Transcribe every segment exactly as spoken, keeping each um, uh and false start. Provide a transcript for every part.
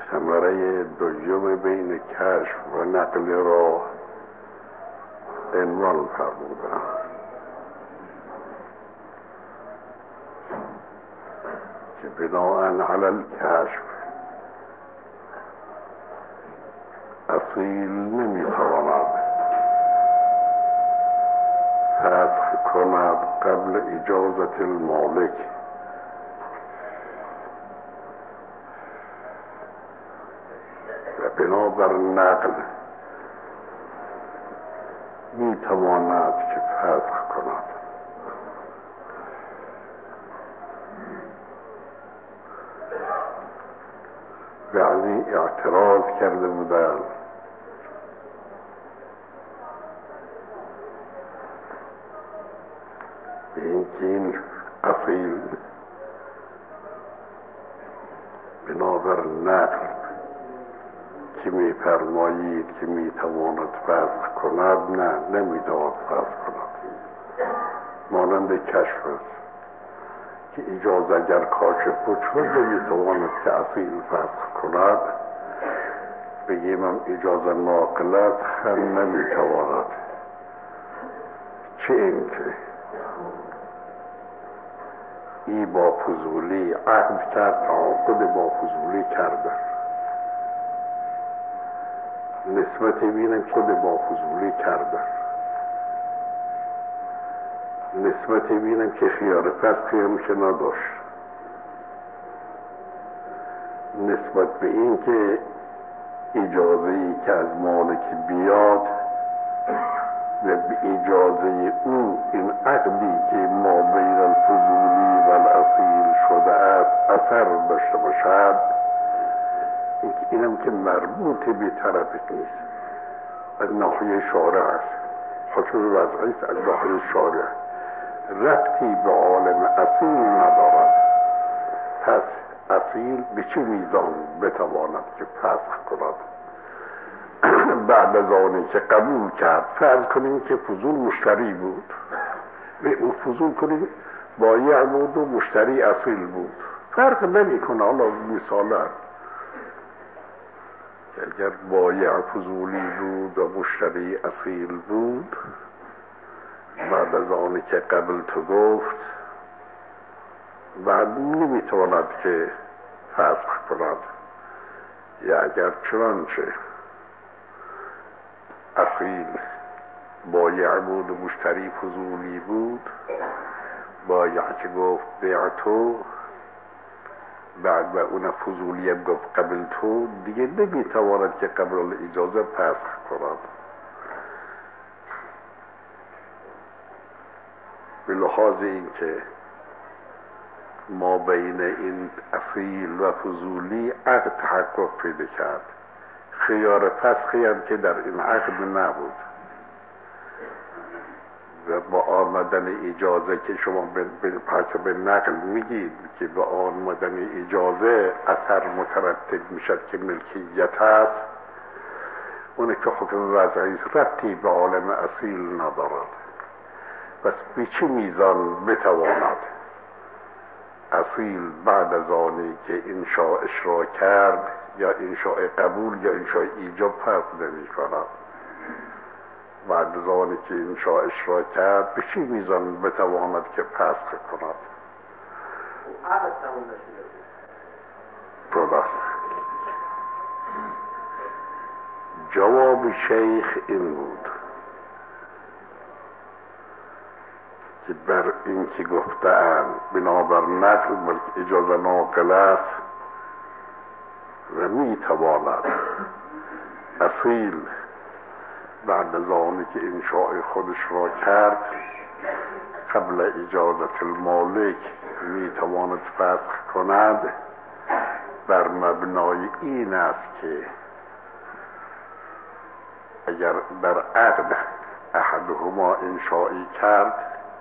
ثمره دوم بین کشف و نقل را عنوان فرمودم که بناء علی الکشف اصیل نمیتواند فسخ کند قبل اجازت المالک و بنابر نقل میتواند که فسخ کند. بعضی اعتراض کرده بودند به اینکه این اصیل بنابر نقل که میفرمایید که میتواند فسخ کند، نه نمیتواند فسخ کند. مانند کشف است که اجازه اگر کاشف بود شد نمیتواند که اصیل فسخ کند، بگیم هم اجازه ناقل است هم نمیتواند. چه اینکه ای با فضولی عهد کرد، تعاقد با فضولی کرده، نسبت بینم خود با فضولی کرده، نسبت بینم که خیار فسخی هم که نداشت، نسبت به این که اجازه ای که از مالک بیاد و به اجازه او این عقدی که ما بین الفضولی و الاصیل شده است اثر داشته باشد، اینم که مربوط به طرف نیست، از ناحیه شارع است، خصوص وضعی است، از ناحیه شارع ربطی به عالم اصیل ندارد. پس اصیل به چه میزان بتواند که فسخ کند بعد از آنی که قبول کرد؟ فرض کنیم که فضول مشتری بود، به او فضول کنیم بایع بود و مشتری اصیل بود، فرق نمی کنه. حالا مثالا اگر بایع فضولی بود و مشتری اصیل بود، بعد از آنی که قبل تو گفت بعد نمیتواند که فسخ کند. یا اگر چنانچه اصیل بایع بود و مشتری فضولی بود، بایع که گفت بیع تو، بعد به اون فضولی هم گفت قبل تو، دیگه نمیتواند که قبل اجازه فسخ کند. به لحاظ این که ما بین این اصیل و فضولی عقد تحقق پیدا کرد، خیار فسخی هم که در این عقد نبود و با آمدن اجازه که شما به حسب نقل میگید که با آمدن اجازه اثر مترتب میشد که ملکیت هست، اونه که حکم وضعی ربطی به عالم اصیل ندارد. پس به چه میزان بتواند اصیل بعد از آنی که انشاء اشرا کرد، یا انشاء قبول یا انشاء ایجاب فرق نمی کند، بعد از آنی که انشاء اشرا کرد به چه میزان بتواند که فسخ کند؟ عقد تمام نشده درست. جواب شیخ این بود که بر این که گفته‌اند بنابر نقل بلکه اجازه ناقل است و میتواند اصیل بعد از آنی که انشاء خودش را کرد قبل اجازت المالک میتواند فسخ کند، بر مبنای این است که اگر در عقد احدهما انشائی کرد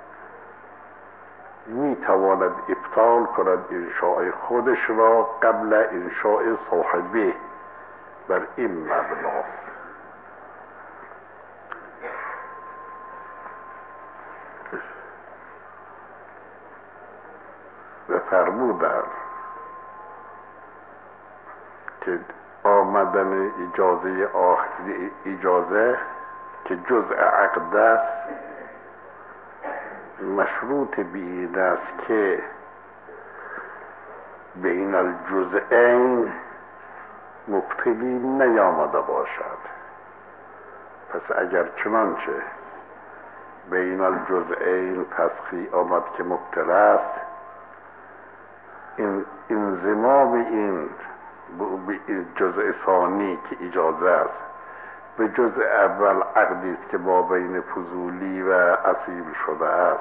میتواند ابطال کند انشاء خودش را قبل انشاء صاحبه. بر این مبناست. و فرمودند که آمدن اجازه آخر اجازه که جزء عقد است مشروط به این است که بین الجزئین مبتلی نیامده باشد. پس اگر چنانچه بین الجزئین پسخی آمد که مبتل است، این انضمام این به جزء ثانی که اجازه است به جزء اول عقدی است که با بین فضولی و اصیل شده است،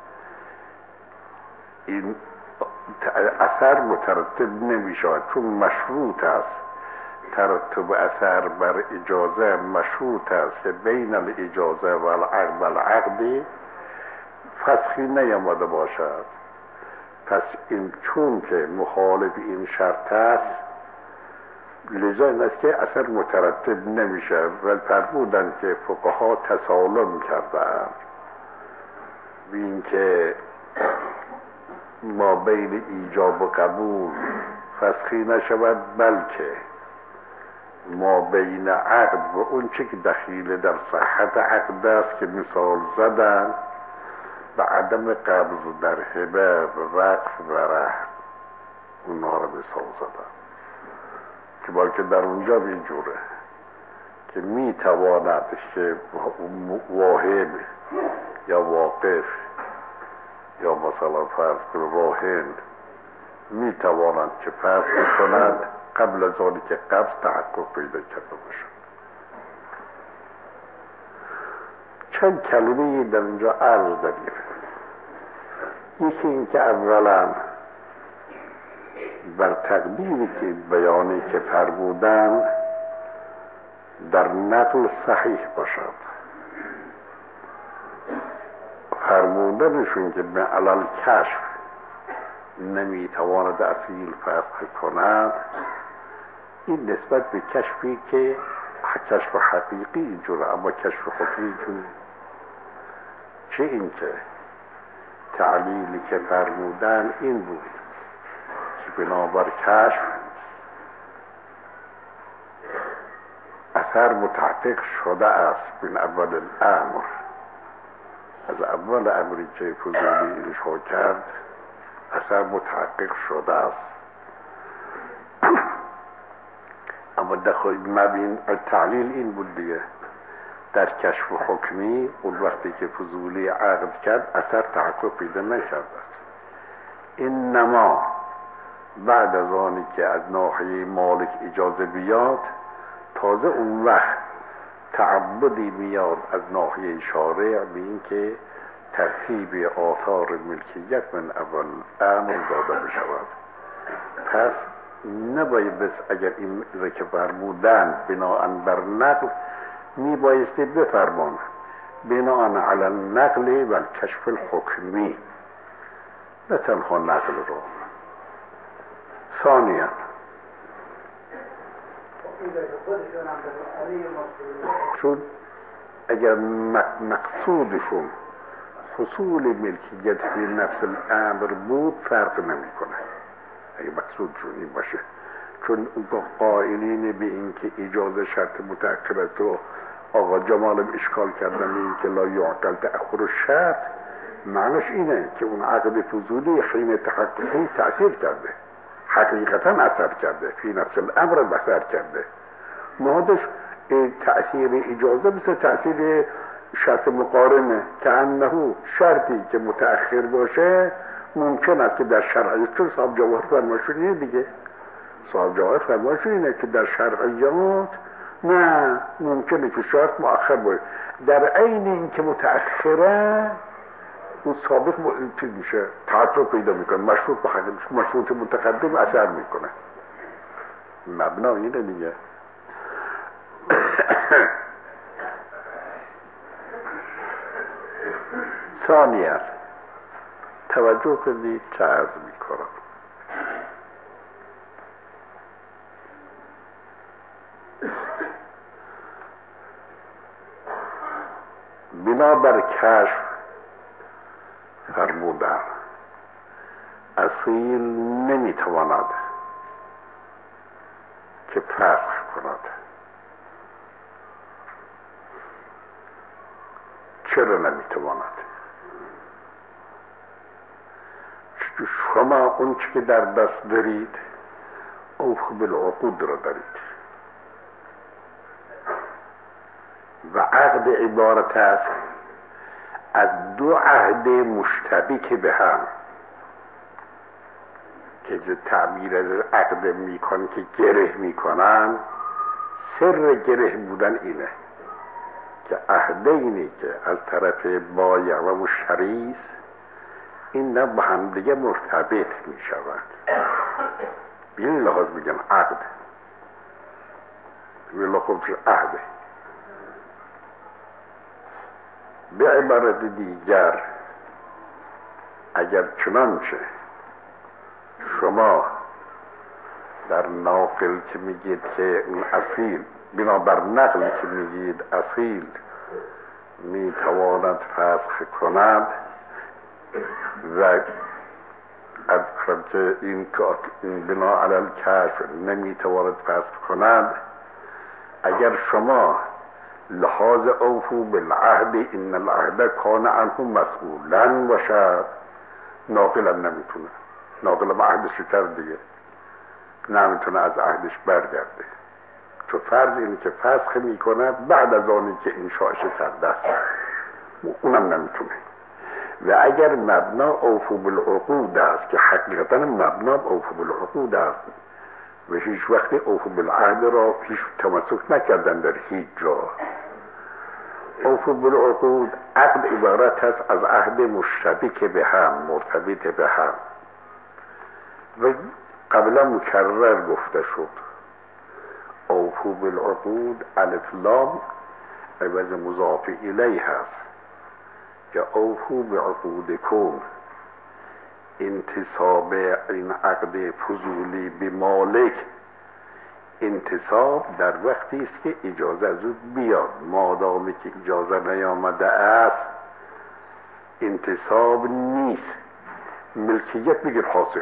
این اثر مترتب نمی شود چون مشروط است. ترتب اثر بر اجازه مشروط است که بین الاجازه و العقد العقدی فسخی نیامده باشد. پس این چون که مخالف این شرط است، لذا این است که اثر مترتب نمیشه. ولی فرمودند که فقها تسالم کردند به این که ما بین ایجاب و قبول فسخی نشود، بلکه ما بین عقد و اون چه که دخیل در صحت عقد است که مثال زدن و عدم قبض در هبه و وقف و رهن، اونها رو مثال زدن که بلکه در اونجا به جوره که می تواند که واهب یا واقف یا مثلا فرض کن راهن می تواند که فسخ کند قبل از آنی که قبض تحقق پیدا کرده باشد. چند کلمه در اینجا عرض داریم. یکی این که اولا بر تقدیری که بیانی که فرمودن در نقل صحیح باشد. فرمودنشون که به علل کشف نمیتواند اصیل فسخ کند، این نسبت به کشفی که کشف حقیقی اینجوره، اما کشف حقیقی اینجوره. چه این که تعلیلی که فرمودن این بود که بنابر کشف اثر متحقق شده است من اول الامر، از اول امری که فضولی انشا کرد اثر متحقق شده است. اما دخل مبین تعلیل این بود دیگه، در کشف حکمی اون وقتی که فضولی عقد کرد اثر تحقق پیدا نکرده است. این نما بعد از آنی که از ناحیه مالک اجازه بیاد، تازه اون وقت تعبدی میاد از ناحیه شارع به این که ترتیب آثار ملکیت من اول امر داده بشود. پس نباید بس اگر این را که فرمودن بناءً بر نقل می بایستی بفرمان بناءً علی النقل و الکشف الحکمی، نه تنها نقل رو. ثانیاً چون اگر مقصودشون حصول ملکیت فی نفس الامر بود فرق نمی کنه. اگر مقصودشون این باشه، چون قائلین به این که اجازه شرط متأخره تو آقا جمالم اشکال کردن این که لا یعقل تأخر الشرط، معنیش اینه که اون عقد فضولی حین تحققی تأثیر کرده، حقیقتا اثر کرده، فی نفس الامر اثر کرده. نهادش تأثیر اجازه مثل تأثیر شرط مقارنه که انه شرطی که متأخر باشه ممکن است که در شرعیات، چون صاحب جواهر فرمایشون اینه دیگه، صاحب جواهر فرمایشون اینه که در شرعیات نه ممکنه که شرط مؤخر باشه، در عین این که متأخره اون سابق چیز میشه، تعطل پیدا میکنه، مشروط به حقیقت مشروط متقدم اثر میکنه. مبنا اینه دیگه. ثانیاً توجه کنید چه عرض میکنم. بنابر کشف فرمودن اصیل نمیتواند که فسخ کند. چرا نمیتواند؟ چون شما اون چی که در دست دارید اوفوا بالعقود را دارید و عقد عبارت است از دو عهد مشتبک به هم که تعبیر از عقد میکن که گره میکنن. سر گره بودن اینه که عهدینی که از طرف بایع و مشتری است این نه با هم دیگه مرتبط میشوند. به این لحاظ میگن عقد، به لحاظ عهده. به عبارت دیگر اگر چنانچه شما در ناقل که میگید که اون اصیل، بنابر نقلی که میگید اصیل میتواند فسخ کند و ادخل که این بنا علی الکشف نمیتواند فسخ کند، اگر شما لحاظ اوفوا بالعهد ان العهد کان عنه مسئولا باشه، ناقل هم نمیتونه، ناقل هم عهدش کرد دیگه، نمیتونه از عهدش برگرده. چون فرض اینه که فسخ میکنه بعد از آنی که انشاءش کرده است، اونم نمیتونه. و اگر مبنا اوفوا بالعقود است که حقیقتا مبنا اوفوا بالعقود است و هیچ وقت اوفوا بالعهد را هیچ تمسک نکردن در هیچ جا. اوفوا بالعقود عقد عبارت است از عهد مشتبک به هم، مرتبط به هم و قبلا مکرر گفته شد. اوفوا بالعقود الف لام عوض مضاف الیه هست که اوفوا بعقودکم. انتصاب این عقد فضولی به مالک انتصاب در وقتی است که اجازه از او بیاد. مادامی که اجازه نیامده است انتصاب نیست. ملکیت بگیر حاصل.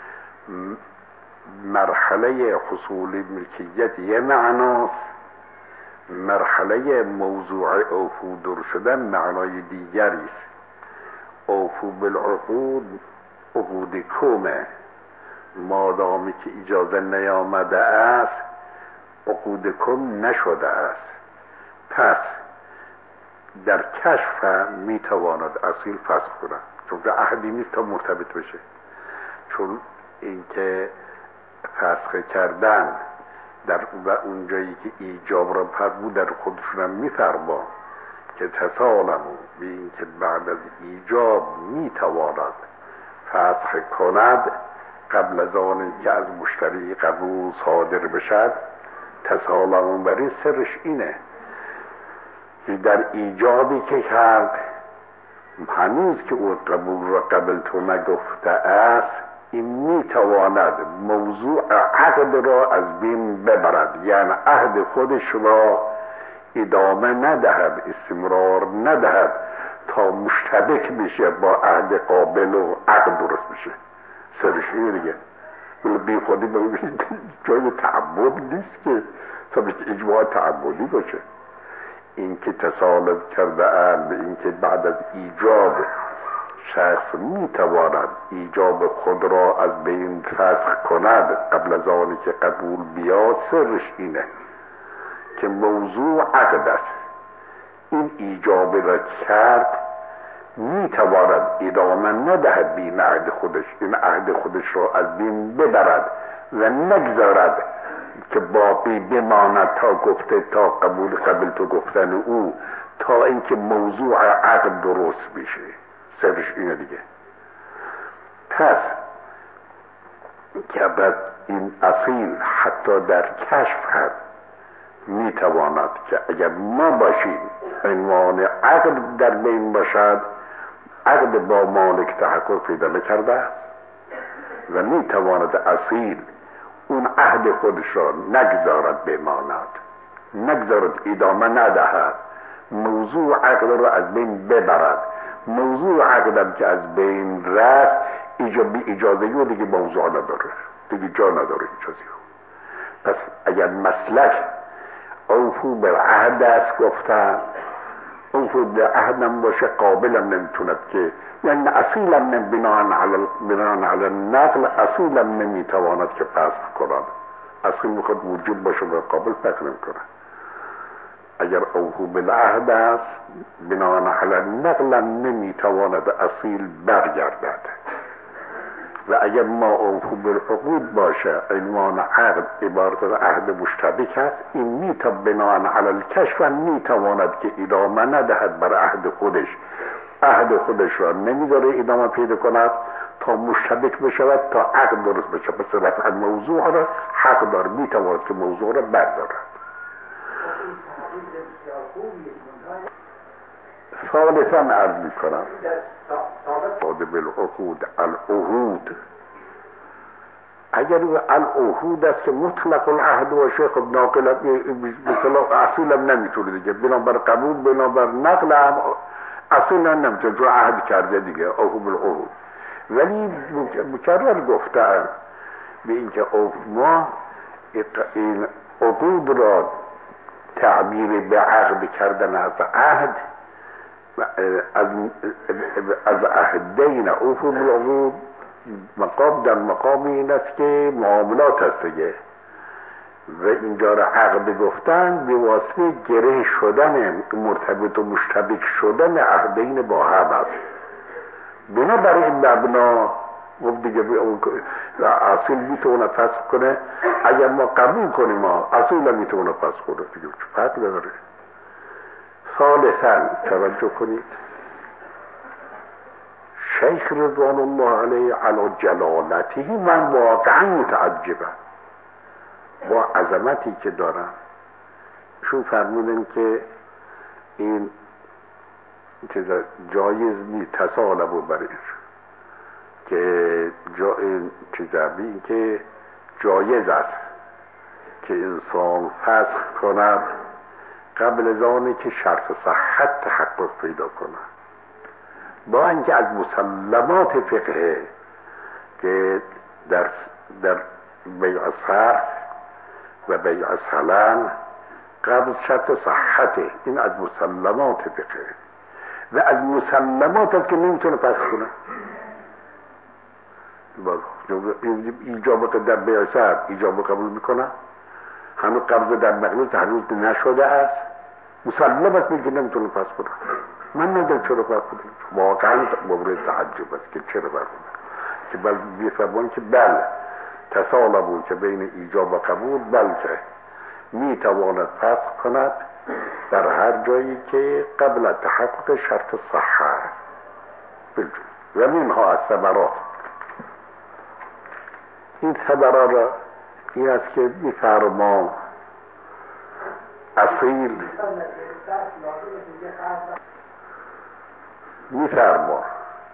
مرحله حصول ملکیت یه معناست، مرحله موضوع اوفو در شدن معنای دیگری است. اوفو بالعقود عقود کمه، مادامی که اجازه نیامده است عقود کم نشده است. پس در کشف میتواند اصیل فسخ کنه، چون که عهدی نیست تا مرتبط بشه. چون اینکه فسخ کردن در و اونجایی که ایجاب را فرمود در خودشون هم میفرما که تسالمو به اینکه بعد از ایجاب میتواند فسخ کند قبل از آن که از مشتری قبول صادر بشد. تسالمو برای سرش اینه که در ایجابی که کرد هنوز که او قبول را قبل تو نگفته است، این میتواند موضوع عقد را از بین ببرد، یعنی عهد خودش را ادامه ندهد، استمرار ندهد تا مشتبک بشه با عهد قابل و عقد درست بشه. سرش اینه دیگه. ولی بی خودی ببینید جای تعبد نیست که سبک اجماع تعبدی باشه. این که تسالب کرده اند این که بعد از ایجاب شخص میتواند ایجاب خود را از بین فسخ کند قبل از آنی که قبول بیاد، سرش اینه که موضوع عقد است. این ایجاب را کرد میتواند ادامه ندهد بین عهد خودش، این عهد خودش را از بین ببرد و نگذارد که باقی بماند تا گفته تا قبول قبل تو گفتن او، تا اینکه موضوع عقد درست بشه. سرش اینه دیگه. پس که بعد این اصیل حتی در کشف هم میتواند که اگر ما باشیم عنوان عقد در بین باشد، عقد با مالک تحقق پیدا نکرده است و میتواند اصیل اون عهد خودش را نگذارد بماند، نگذارد ادامه ندهد، موضوع عقد را از بین ببرد. موضوع عقدم که از بین رفت ایجابی اجازه و دیگه موضوع نداره، دیگه جا نداره اجازه. پس اگر مسلک اوفو بالعهد است گفتن، اوفو بالعهدم باشه قابلم نمیتوند که، یعنی اصیلم نمی بناهن علی بناهن علی نقل اصیلم نمیتواند که فسخ کند. اصیل میخواد وجود باشه و قابل فسخ نمیکنه. اگر اوفو بالعهد است بناهن علی نقل نمیتواند اصیل برگردد. و اگر ما اوفو بالعقود باشه عنوان عقد عبارت از عهد مشتبک است، این میتا بناهن علی الکشف میتواند که ادامه ندهد بر عهد خودش، عهد خودش را نمیذاره ادامه پیدا کند تا مشتبک بشود، تا عقد درست بشه. پس رفع موضوع را حق دار، میتواند که موضوع را بردارد. ثالثا عرض میکنم صادق بالعقود العهود، اگر العهود است که مطلق العهد و شیخ ناقل مثلا اصیلم نمیتونه دیگه، بنابر قبول بنابر نقل هم اصیلا نمیتونه، چون عهد کرده دیگه عهود بالعهود. ولی مکرر گفتم به اینکه ما این عقود را تعبیر به عقد کردن از عهد از از عهدین اوفو بالعقود مقام در مقام این است که معاملات است دیگه، و اینجا را عقد گفتن به واسطه گره شدن مرتبط و مشتبک شدن عهدین با هم است. بنابراین این مبنا گفت دیگه اصیل میتونه فسخ کنه، اگر ما قبول کنیم ما اصیل هم میتونه فسخ کنه دیگه، چه فرق داره. ثالثا توجه کنید، شیخ رضوان الله علیه علی جلالته، من واقعا متعجبم با عظمتی که دارم. شو فرمودن که این چیزا جایز نیست تصالبو برش که جا این چیزا بین که جایز است که انسان فسخ کند قبل از آنی که شرط صحت تحقق پیدا کنه، با اینکه از مسلمات فقه که در در بیع صرف و بیع سلم قبل شرط صحته، این از مسلمات فقه و از مسلمات است که نمیتونه فسخ کنه. ایجاب در بیع صرف ایجاب قبول میکنه، هنوز قبض در مقلوز هنوز نشده است، مسلم است میگه نمیتونه پس کنه. من ندارم چرا فرق کنه، واقعا مورد تعجب است که چرا فرق کنه، که بل بیفرمان که بل تصالبون که بین ایجاب و قبول، بلکه میتواند فسخ کند در هر جایی که قبل تحقق شرط صحه بلجو. و منها از ثمرات این ثمرات را این است که میفرما اصیل میفرما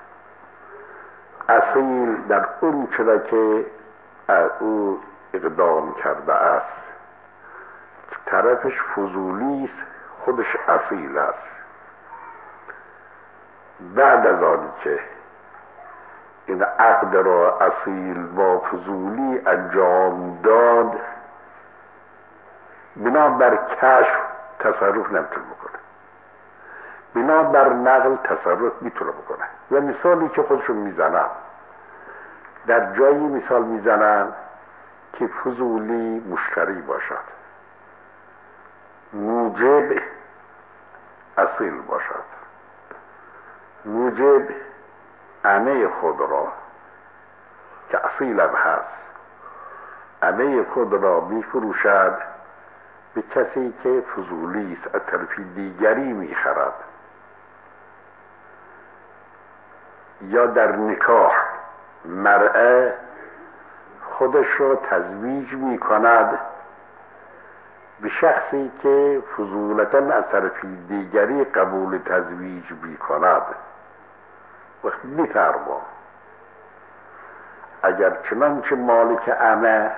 اصیل در اون چرا که او اقدام کرده است طرفش فضولی است، خودش اصیل است. بعد از آنی که این عقد را اصیل با فضولی انجام داد، بنا بر کشف تصرف نمیتونه بکنه، بنا بر نقل تصرف میتونه بکنه. و مثالی که خودشون میزنن، در جایی مثال میزنن که فضولی مشتری باشد، موجب اصیل باشد، موجب عمه خود را که اصیلم هست عمه خود را میفروشد به کسی که فضولی است، از طرف دیگری میخرد. یا در نکاح مرأه خودش را تزویج میکند به شخصی که فضولتا از طرف دیگری قبول تزویج میکند. وقت میفرما اگر چنانچه مالک عمه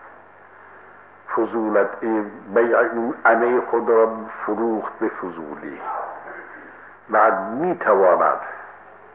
فضولت بیع عمه خود را فروخت به فضولی، بعد میتواند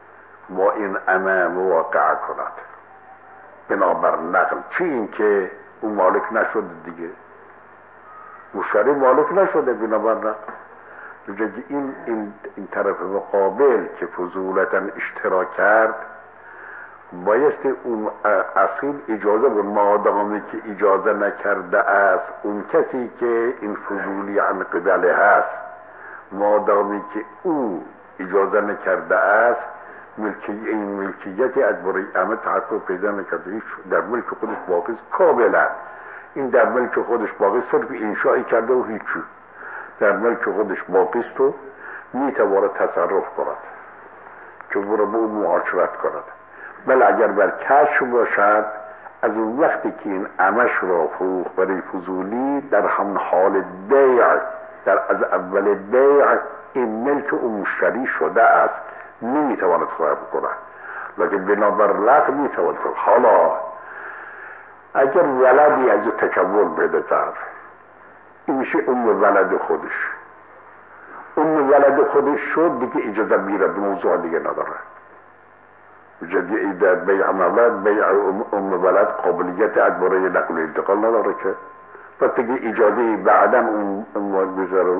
با این عمه موقع کند بنابر نقل، چی این که اون مالک نشده دیگه، مشتری مالک نشده. بنابراین این این این طرف مقابل که فضولتا اشتراک کرد بایستی اون اصیل اجازه بود. مادامی که اجازه نکرده است اون کسی که این فضولی عن قبله هست، مادامی که او اجازه نکرده است، ملکی این ملکیتی از برای همه تحقق پیدا نکرده، هیچ در ملک خودش باقی است کاملا. این در ملک خودش باقی است، صرف انشائی کرده و هیچی در ملک خودش باقی است و میتواند تصرف کند که برای به اون معاشرت کند. بل اگر بر کشف باشد، از اون وقتی که این امش را فروخت برای فضولی، در همون حال بیع، در از اول بیع این ملک اون مشتری شده است، نمیتواند صاحب کنه. لکن بنابر لغو میتواند. حالا اگر ولدی از تکون بده کرد، این میشه اون ولد خودش. اون ولد خودش شد دیگه اجازه میره، به موضوع دیگه نداره. جدی در بیع مولد، بیع ام ولد قابلیت از برای نقل انتقال نداره که پس دیگه اجازه بعدا اون بذاره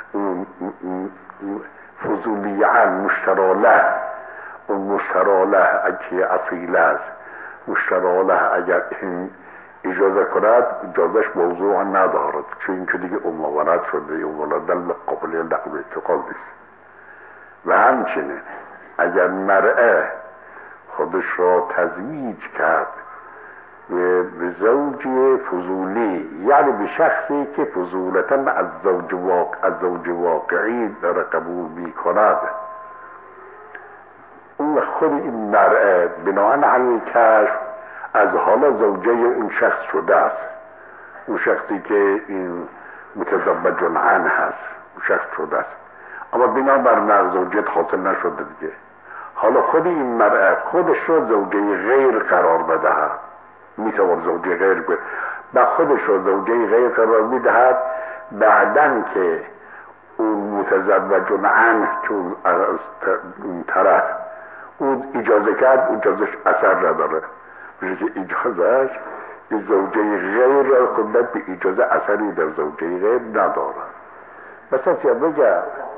فضولیعن مشتراله، اون مشتراله اگه اصیل است، مشتراله اگر این اجازه کند اجازهش موضوع ندارد، چون که دیگه ام ولد شده، ام ولد در قابلیت نقل انتقال نیست. و همچنین اگر مرأه خودش را تزویج کرد به زوج فضولی، یعنی به شخصی که فضولتا از زوج واقع از زوج واقعی داره قبول می کند، اون خود این مرأه بناهن علی کشف از حالا زوجه این شخص شده است، اون شخصی که این متزوج عنه هست اون شخص شده است، اما بنا بر زوجیت حاصل نشده دیگه. حالا خود این مرأه خودش رو زوجه غیر قرار بدهد، میتوان زوجه غیر بد و خودش رو زوجه غیر قرار میدهد، بعدن که اون متزوج عنه که اون طرف اون اجازه کرد، اون اجازهش اثر نداره، میشه که اجازهش این زوجه غیر را خودت به اجازه اثری در زوجه غیر نداره. مثلا بگه